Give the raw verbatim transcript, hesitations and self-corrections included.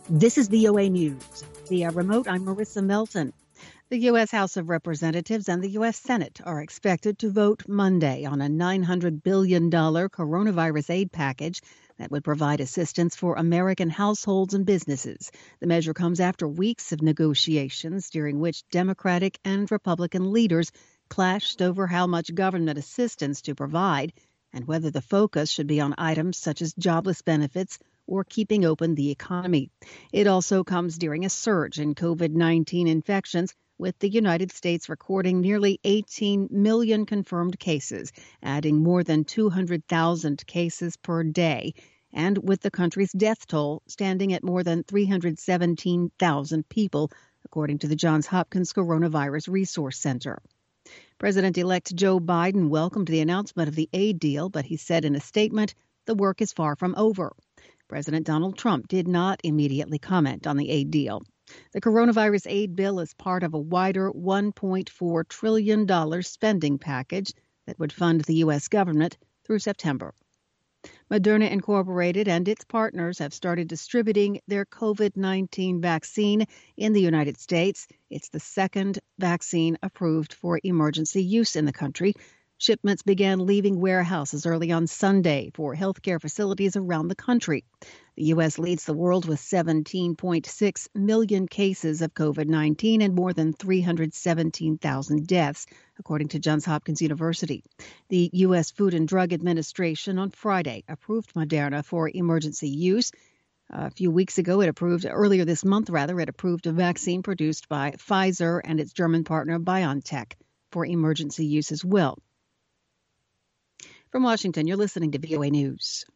This is V O A News. Via remote, I'm Marissa Melton. The U S. House of Representatives and the U S. Senate are expected to vote Monday on a nine hundred billion dollars coronavirus aid package that would provide assistance for American households and businesses. The measure comes after weeks of negotiations during which Democratic and Republican leaders clashed over how much government assistance to provide and whether the focus should be on items such as jobless benefits or keeping open the economy. It also comes during a surge in COVID nineteen infections, with the United States recording nearly eighteen million confirmed cases, adding more than two hundred thousand cases per day, and with the country's death toll standing at more than three hundred seventeen thousand people, according to the Johns Hopkins Coronavirus Resource Center. President-elect Joe Biden welcomed the announcement of the aid deal, but he said in a statement, the work is far from over. President Donald Trump did not immediately comment on the aid deal. The coronavirus aid bill is part of a wider one point four trillion dollars spending package that would fund the U S government through September. Moderna Incorporated and its partners have started distributing their COVID nineteen vaccine in the United States. It's the second vaccine approved for emergency use in the country. Shipments began leaving warehouses early on Sunday for healthcare facilities around the country. The U S leads the world with seventeen point six million cases of COVID nineteen and more than three hundred seventeen thousand deaths, according to Johns Hopkins University. The U S. Food and Drug Administration on Friday approved Moderna for emergency use. A few weeks ago, it approved, earlier this month rather, it approved a vaccine produced by Pfizer and its German partner BioNTech for emergency use as well. From Washington, you're listening to V O A News.